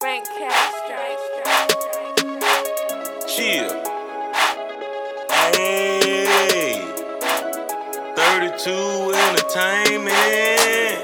Frank Castro. Chill. Hey, 32 Entertainment.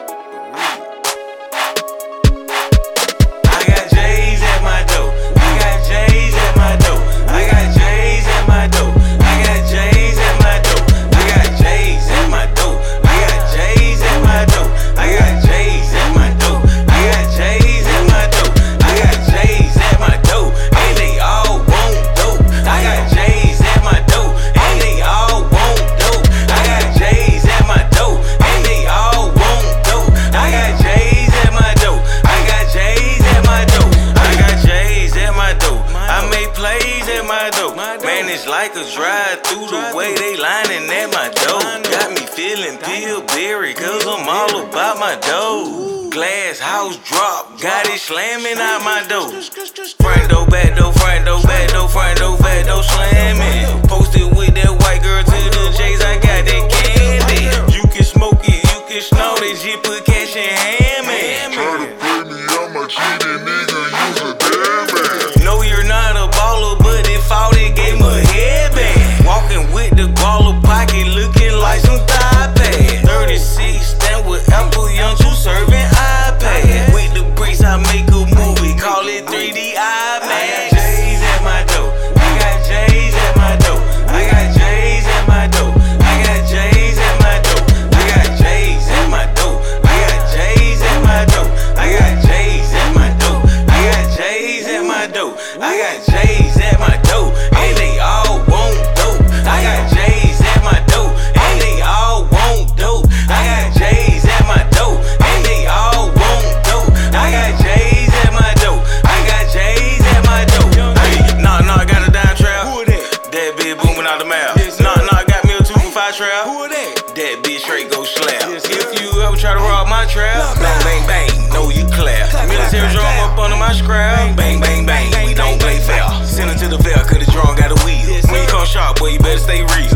I got J's at my door. I got J's at my door. I got J's at my door. I got J's at my door. I got J's at my door. I got J's at my door. I got J's at my door. I got J's at my door. I got J's at my door. And they all want dope. I got J's at my door. And they all want dope. I got J's at my door. And they all want dope. I got J's at my door. I got J's at my door. I got J's at my door. I make plays at my door. Man, it's like a drive-through the way they lining at my door. Got me feeling Pillsbury, cause I'm all about my dough. Glass house drop, got it slamming out my door. Front door, back door, front door, back door, front door, back door slamming. Posted with that white girl to the J's, I got that candy. You can smoke it, you can snort it, just put cash in hand, man. Try to play me, I'm a cheating nigga, you's a dead man. No, you're not a baller, but if all they gave me a headband. Walking with the baller pocket, looking like some thigh pad. 36, stand with Apple Young, you serving iPad. With the bricks, I make a movie, call it 3D iMac. J's at my door. I got J's at my door. I got J's at my door. I got J's at my door. I got J's at my door. I got J's at my door. I got J's at my door. I got J's at my door. I got J's at my door. And they all want dope. I got J's at my door. And they all want dope. I got J's at my door. And they all want dope. I got J's at my door. I got J's at my door. Hey, nah, I got a dime trap. Who that? That bitch booming out the mouth. Nah, I got me a 2 for 5 trap. Who that? That bitch straight go slap. If you ever try to rob my trap, bang, bang, bang, know you clap. Military drum up under my scrap. Bang, bang, bang, we don't play fair. Send it to the fair, cause the drum got a wheel. When you come sharp, boy, you better stay real.